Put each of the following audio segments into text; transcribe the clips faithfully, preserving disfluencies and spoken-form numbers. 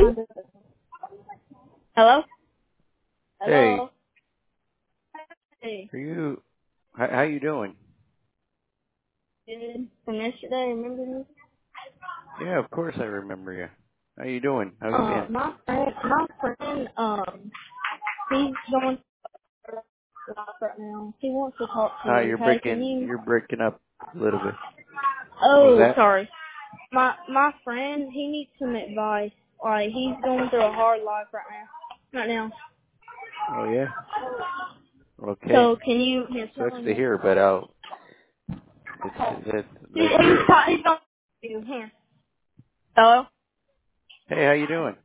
Hello? Hey, Hello? Hey. are you? How, how you doing? Dude, from yesterday, remember me? Yeah, of course I remember you. How you doing? How you Uh, been? my friend, my friend, um, he's going to right now. He wants to talk to Ah, you. you're Hey, can breaking. you? You're breaking up a little bit. What was Oh, that? sorry. My, my friend, he needs some advice. Like, he's going through a hard life right now. Right now. Oh yeah. Okay. So, can you, here, tell Sucks him to this. hear, but I'll. It's let He, let's he's, hear it. ta- he's going to you. Here. Hello? Hey, how you doing?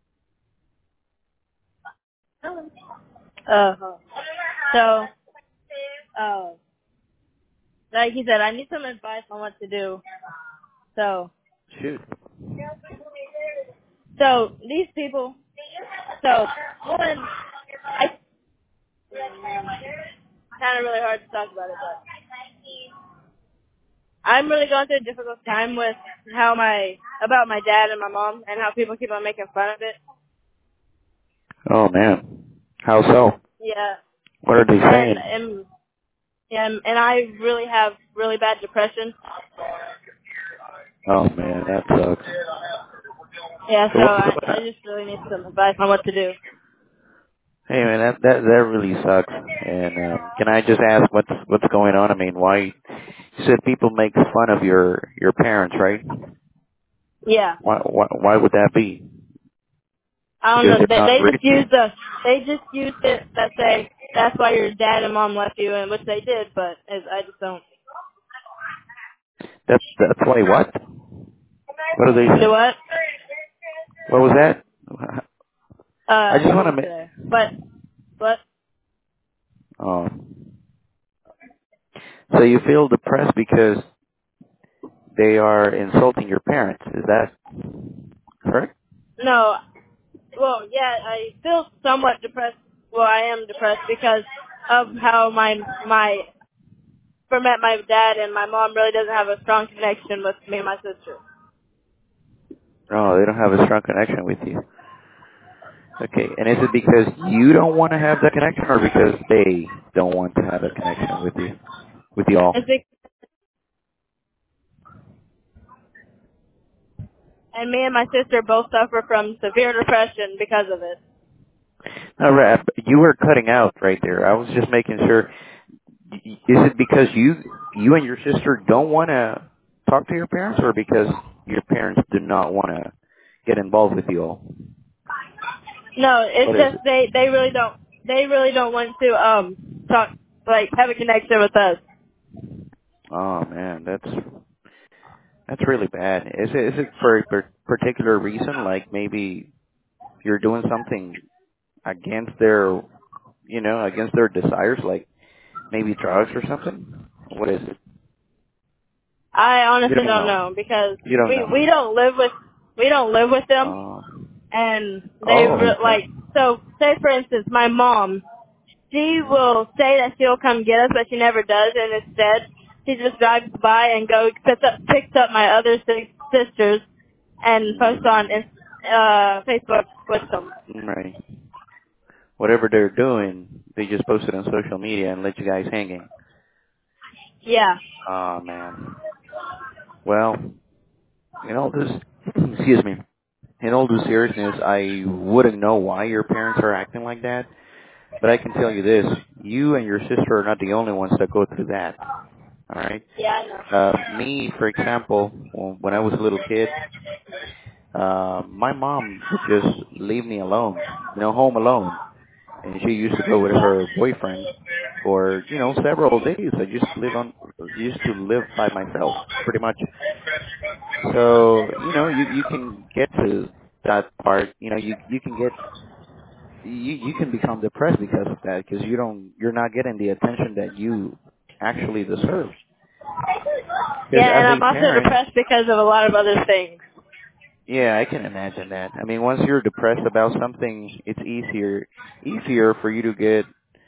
Uh, so, uh, like he said, I need some advice on what to do. So, Shoot. so these people, so one, I kind of really hard to talk about it, but I'm really going through a difficult time with how my about my dad and my mom and how people keep on making fun of it. Oh man. How so? Yeah, What are they and saying? and and and I really have really bad depression. Oh man, that sucks. Yeah, So so what? I I what just really need some advice on what to do. hey man, that that that really sucks. And um, can I just ask what's what's going on? I mean, why? You said people make fun of your your parents, right? Yeah. Why, why, why would that be? I don't Because know. they're They, not they rich. just used the. They just used it that say that's why your dad and mom left you, and which they did, but as I just don't. That, that's why what? What do they Do say? what? What was that? I Uh, just I want to. didn't Ma- say that. But but oh, so you feel depressed because they are insulting your parents? Is that correct? no. Well, yeah, I feel somewhat depressed. Well, I am depressed because of how my my for met my dad and my mom really doesn't have a strong connection with me and my sister. Oh, they don't have a strong connection with you. Okay, and is it because you don't want to have that connection, or because they don't want to have a connection with you, with you all? And six, and me and my sister both suffer from severe depression because of it. No, right, you were cutting out right there. I was just making sure. Is it because you you and your sister don't want to talk to your parents, or because your parents do not want to get involved with you all? No, it's What is just it? they they really don't they really don't want to um talk like have a connection with us. Oh man, that's that's really bad. Is it is it for a par- particular reason? Like maybe you're doing something against their you know against their desires, like maybe drugs or something? What is it? I You honestly don't don't know. know because You don't we know. we don't live with we don't live with them, Oh. and they Oh, re- okay. like so. Say for instance, my mom, she will say that she'll come get us, but she never does, and instead she just drives by and go picks up picks up my other six sisters and posts on Mm, Inst- uh Facebook with them. right. Whatever they're doing, they just post it on social media and let you guys hanging. Yeah, Oh man. Well, in all this, excuse me, in all due seriousness, I wouldn't know why your parents are acting like that, but I can tell you this: you and your sister are not the only ones that go through that. All right. yeah, I know. Uh, me, for example, when when I was a little kid, uh, my mom would just leave me alone, you know, home alone. And she used to go with her boyfriend for you know several days. I used to live on used to live by myself pretty much. So you know you you can get to that part. You know you you can get you you can become depressed because of that because you don't you're not getting the attention that you actually deserve. Because Yeah, as and a I'm also parent, depressed because of a lot of other things. yeah, I can imagine that. I mean, once you're depressed about something, it's easier easier for you to get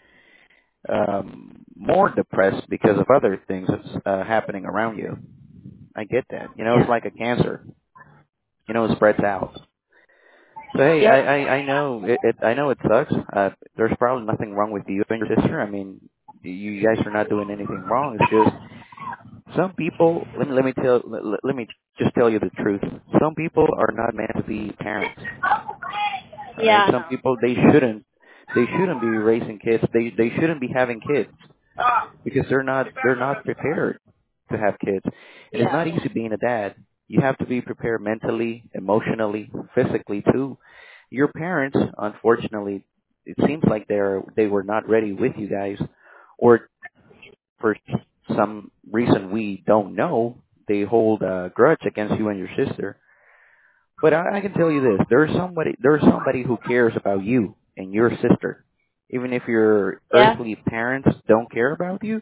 um, more depressed because of other things that's uh, happening around you. I get that. You know, it's Yeah. like a cancer. You know, it spreads out. So hey, Yep. I I, I know it, it. I know it sucks. Uh, there's probably nothing wrong with you and your sister. I mean, you guys are not doing anything wrong. It's just some people. Let me let me tell. Let, let me just tell you the truth. Some people are not meant to be parents. All right. Yeah. Some people they shouldn't. They shouldn't be raising kids. They they shouldn't be having kids because they're not they're not prepared to have kids. And it's Yeah. not easy being a dad. You have to be prepared mentally, emotionally, physically too. Your parents, unfortunately, it seems like they're they were not ready with you guys, or for some reason we don't know, they hold a grudge against you and your sister. But I, I can tell you this: there's somebody there's somebody who cares about you and your sister, even if your Yeah. earthly parents don't care about you.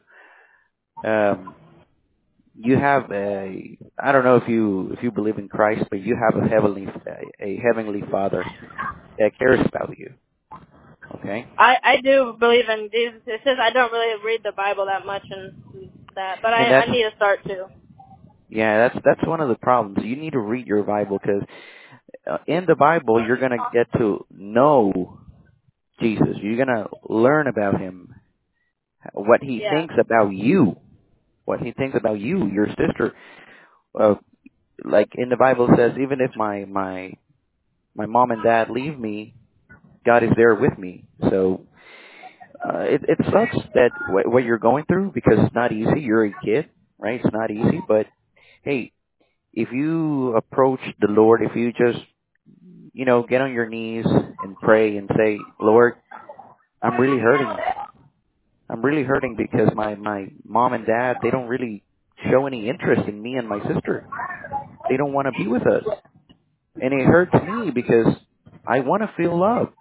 Um, you have a I don't know if you if you believe in Christ, but you have a heavenly a, a heavenly Father that cares about you. Okay, I I do believe in Jesus. It's just I don't really read the Bible that much and that, but and I I that's need to start to. yeah, that's that's one of the problems. You need to read your Bible because uh, in the Bible you're gonna get to know Jesus. You're gonna learn about Him, what He Yeah. thinks about you, what He thinks about you, your sister. Uh, like in the Bible says, even if my my my mom and dad leave me, God is there with me. So uh, it it sucks that what, what you're going through because it's not easy. You're a kid, right? It's not easy, but hey, if you approach the Lord, if you just you know get on your knees and pray and say, Lord, I'm really hurting. I'm really hurting because my my mom and dad they don't really show any interest in me and my sister. They don't want to be with us, and it hurts me because I want to feel loved.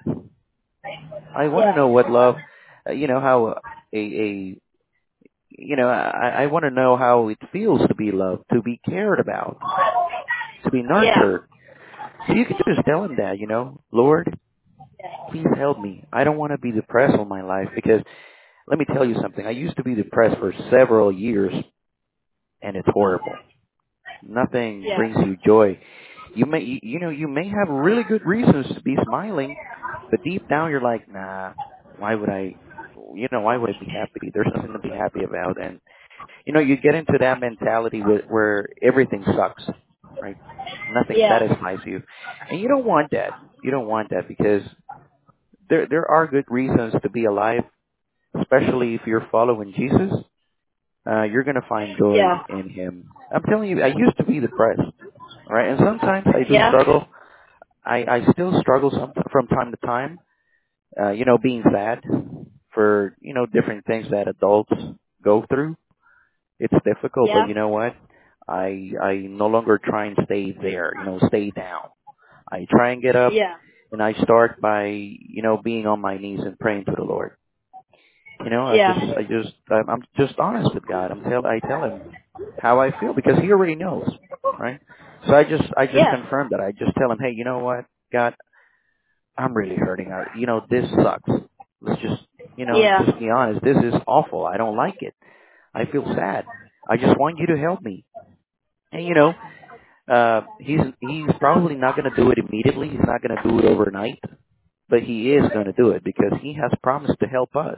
I want to Yeah. know what love, uh, you know, how a, a you know, I, I want to know how it feels to be loved, to be cared about, to be Yeah. nurtured. So you can just tell him that, you know, Lord, please help me. I don't want to be depressed all my life because let me tell you something. I used to be depressed for several years and it's horrible. Nothing Yeah. brings you joy. You may, you, you know, you may have really good reasons to be smiling, but deep down you're like, nah, why would I, you know, why would I be happy? There's nothing to be happy about. And, you know, you get into that mentality where, where everything sucks, right? Nothing Yeah. satisfies you. And you don't want that. You don't want that because there, there are good reasons to be alive, especially if you're following Jesus. Uh, you're going to find joy Yeah. in him. I'm telling you, I used to be depressed, right? And sometimes I do Yeah. struggle. I, I still struggle some, from time to time, uh, you know, being sad for, you know, different things that adults go through. It's difficult, but Yeah. you know what? I, I no longer try and stay there, you know, stay down. I try and get up Yeah. and I start by, you know, being on my knees and praying to the Lord. You know, I Yeah. just, I just, I'm I'm just honest with God. I'm tell, I tell him how I feel because he already knows, right? So I just, I just Yeah. confirm that. I just tell him, hey, you know what, God, I'm really hurting. I, you know, this sucks. Let's just, you know, Yeah. just be honest. This is awful. I don't like it. I feel sad. I just want you to help me. And you know, uh, he's he's probably not going to do it immediately. He's not going to do it overnight, but he is going to do it because he has promised to help us.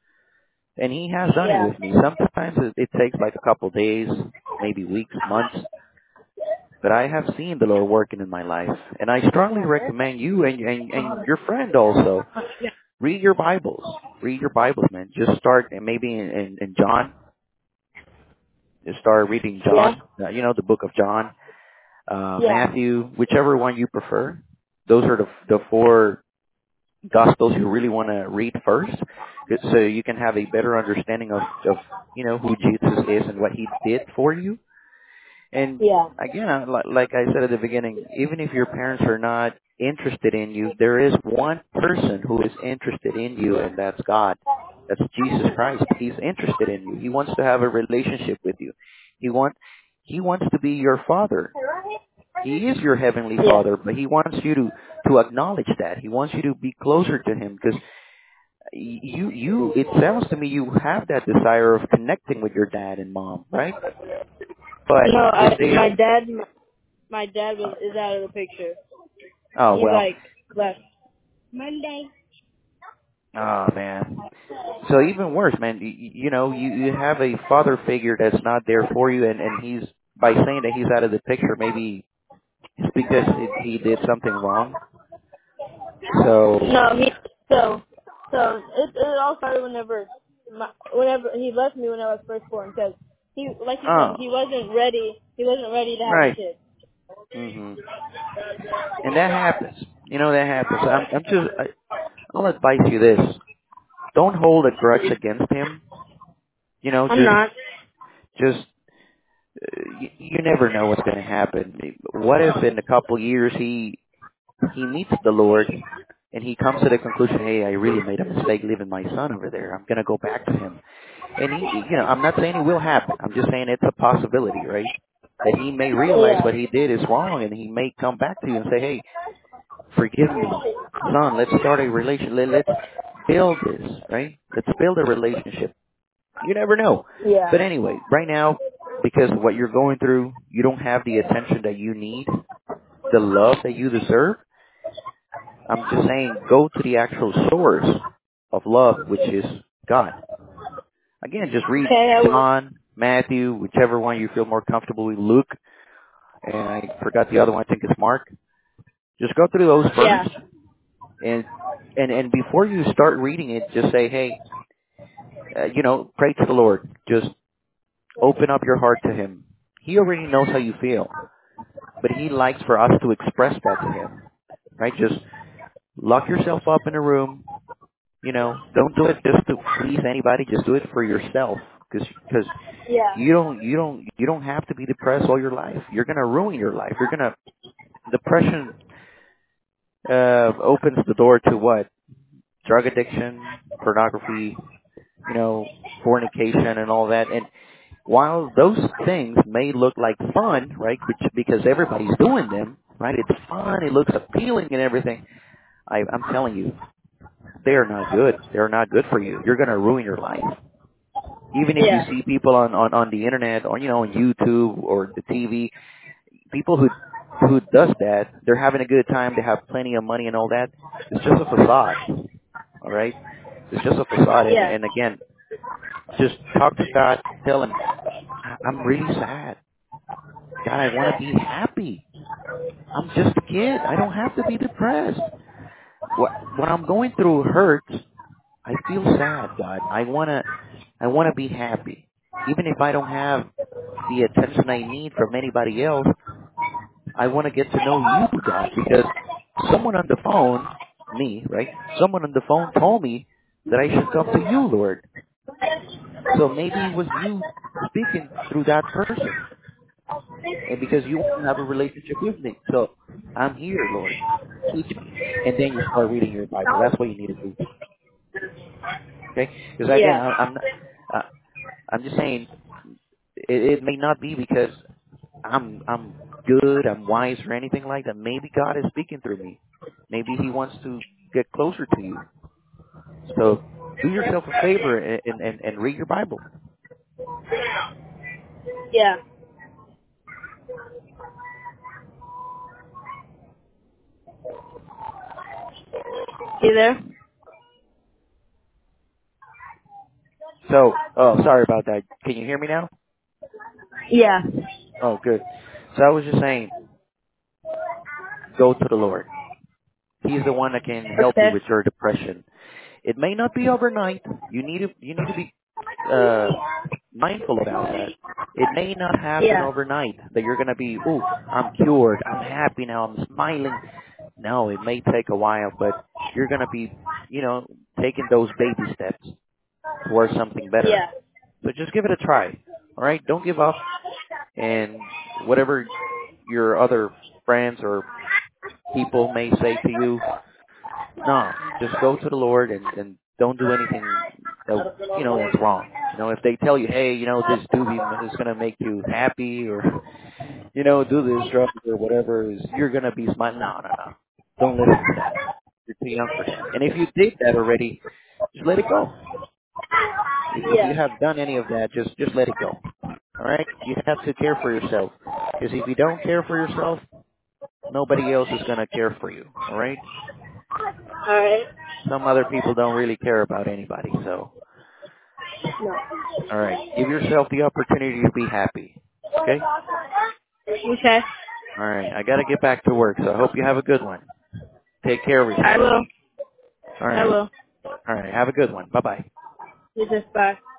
And he has done it Yeah. with me. Sometimes it, it takes like a couple days, maybe weeks, months, but I have seen the Lord working in my life. And I strongly recommend you and, and, and your friend also, read your Bibles. Read your Bibles, man. Just start and maybe in, in, in John. Just start reading Yeah. John, uh, you know, the book of John, uh, Yeah. Matthew, whichever one you prefer. Those are the, the four Gospels you really want to read first, so you can have a better understanding of, of you know who Jesus is and what He did for you. And Yeah. again, I- li- like I said at the beginning, even if your parents are not interested in you, there is one person who is interested in you, and that's God. That's Jesus Christ. He's interested in you. He wants to have a relationship with you. He want He wants to be your Father. He is your heavenly Yeah. Father, but He wants you to to acknowledge that. He wants you to be closer to Him because you you it sounds to me you have that desire of connecting with your dad and mom, right? But No, if I they my are dad my dad uh, was is out of the picture. oh He's well, like left. Monday. Oh man. So even worse, man. You, you know, you you have a father figure that's not there for you, and and he's by saying that he's out of the picture, maybe it's because it, he did something wrong. So, No, he so so it it all started whenever my, whenever he left me when I was first born because he like you said oh, he wasn't ready he wasn't ready to have a right. kid. Mhm. And that happens. You know that happens. I'm I'm just I, I'll advise you this: don't hold a grudge against him. You know, I'm just not. just uh, you, you never know what's going to happen. What if in a couple years he he meets the Lord and he comes to the conclusion, hey, I really made a mistake leaving my son over there. I'm going to go back to him. And he, you know, I'm not saying it will happen. I'm just saying it's a possibility, right? That he may realize Yeah. what he did is wrong and he may come back to you and say, hey, forgive me, son, let's start a relation. Let, let's build this, right? Let's build a relationship. You never know. Yeah. But anyway, right now, because of what you're going through, you don't have the attention that you need, the love that you deserve. I'm just saying, go to the actual source of love, which is God. Again, just read Okay, I will. John, Matthew, whichever one you feel more comfortable with, Luke, and I forgot the other one, I think it's Mark. Just go through those Yeah. first, and and and before you start reading it, just say, hey, uh, you know, pray to the Lord. Just open up your heart to Him. He already knows how you feel, but He likes for us to express that to Him, right? Just lock yourself up in a room. You know, don't do it just to please anybody. Just do it for yourself, because because Yeah. you don't you don't you don't have to be depressed all your life. You're gonna ruin your life. You're gonna depression uh opens the door to what? Drug addiction, pornography, you know, fornication, and all that. And while those things may look like fun, right? Which because everybody's doing them, right? It's fun. It looks appealing and everything. I, I'm telling you, they are not good. They are not good for you. You're gonna ruin your life. Even if you Yeah. see people on, on, on the internet or, you know, on YouTube or the T V, people who, who does that, they're having a good time, they have plenty of money and all that. It's just a facade, all right? It's just a facade. And, Yeah. and again, just talk to God, tell him, "I- I'm really sad. God, I want to be happy. I'm just a kid. I don't have to be depressed. What, what I'm going through hurts. I feel sad, God. I want to, I want to be happy. Even if I don't have the attention I need from anybody else, I want to get to know you, God, because someone on the phone, me, right? Someone on the phone told me that I should come to you, Lord. So maybe it was you speaking through that person, and because you want to have a relationship with me. So I'm here, Lord. Teach me. And then you start reading your Bible. That's what you need to do. Okay? Because again, Yeah. I, I'm not, uh, I'm just saying, it, it may not be because I'm I'm good, I'm wise, or anything like that. Maybe God is speaking through me. Maybe He wants to get closer to you. So do yourself a favor and and, and read your Bible. Yeah. You there? So, oh, sorry about that. Can you hear me now? Yeah. Oh, good. So I was just saying, go to the Lord. He's the one that can help you Okay. with your depression. It may not be overnight. You need to you need to be uh mindful about that. It may not happen Yeah. overnight that you're going to be, oh, I'm cured. I'm happy now. I'm smiling. No, it may take a while, but you're going to be, you know, taking those baby steps towards something better. Yeah. So just give it a try. All right? Don't give up. And whatever your other friends or people may say to you, no, just go to the Lord and, and don't do anything that, you know, that's wrong. You know, if they tell you, hey, you know, this doobie is going to make you happy or, you know, do this drug or whatever, is you're going to be smiling. No, no, no. Don't listen to that. You're too young for that. And if you did that already, just let it go. If, if you Yeah. have done any of that, just, just let it go. All right? You have to care for yourself. Because if you don't care for yourself, nobody else is going to care for you. All right? All right. Some other people don't really care about anybody, so. No. All right. Give yourself the opportunity to be happy. Okay? Okay. All right. I got to get back to work, so I hope you have a good one. Take care of I yourself. will. All I right. will. All right. Have a good one. Bye-bye. You just bye.